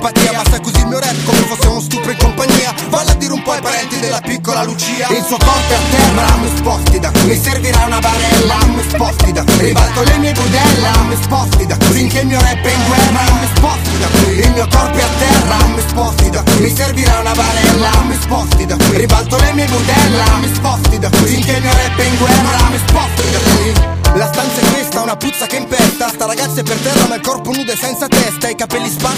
empatia, ma sai così il mio rap come fosse uno stupro in compagnia. Valla a dire un po' ai parenti della piccola Lucia. Il suo corpo è a terra, mi sposti da qui, mi servirà una barella, mi sposti da qui, ribalto le mie budella, mi sposti da qui, finché il mio rap è in guerra, mi sposti da qui, il mio corpo è a terra, mi sposti da qui, mi servirà una barella, mi sposti da qui, ribalto le mie budella, mi sposti da qui, finché il mio rap è in guerra, mi sposti da qui. La stanza è questa, una puzza che impesta, sta ragazza è per terra ma il corpo nudo e senza testa, i capelli sparsi